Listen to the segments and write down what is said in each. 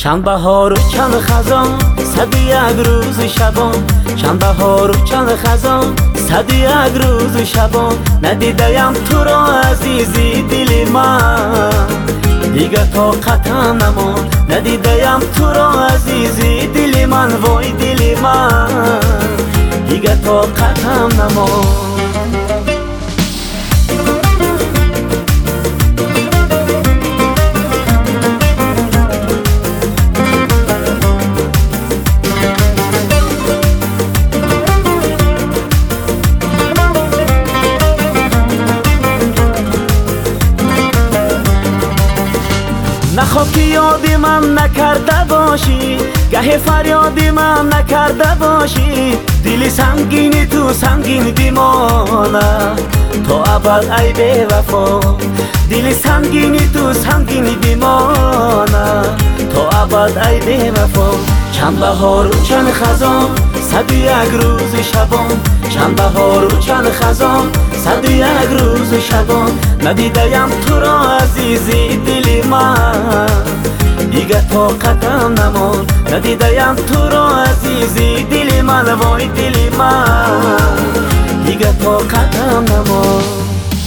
چند بهار و چند خزان، 101 روز شبان. چند بهار و چند خزان، 101 روز شبان. ندیدم تو را عزیزی دل من، دیگه طاقتم نماند. ندیدم تو را عزیزی دل من، وای دل من، دیگه طاقتم نماند. نخواب که یاد من نکرده باشی، گه فریاد من نکرده باشی. دل سنگین تو سنگین بمانه تا ابد ای بی وفا. دل سنگین تو سنگین بمانه تا ابد ای بی وفا. چند بهار و چند خزان، 101 روز شبان. چند بهار و چند خزان، 101 روز شبان. ندیدم تو را عزیزی دل من، دیگه طاقتم نماند. ندیدم تو را عزیزی دل من، وای دل من، دیگه طاقتم نماند.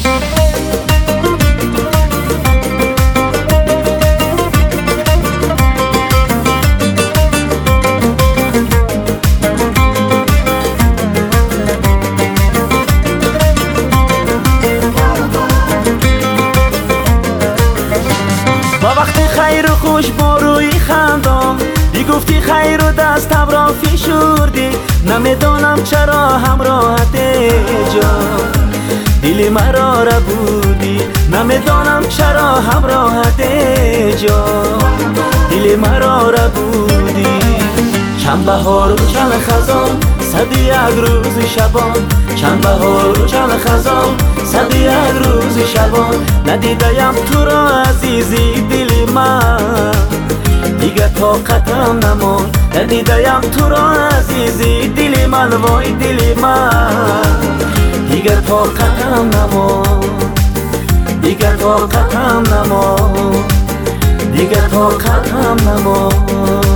خیر و خوش با روی خندان، بی گفتی خیر و دستم را فشردی. نمیدانم چرا همراهت جان دل مرا را بودی. نمیدانم چرا همراهت جان دل مرا را بودی. چند بهار و چند خزان، 101 روز شبان. چند بهار و چند خزان، 101 روز شبان. ندیدم تو را عزیزی دل من، دیگه طاقتم نماند. ندیدم تو را عزیزی دل من، وای دل من، دیگه طاقتم نماند. دیگه طاقتم نماند. دیگه طاقتم نماند.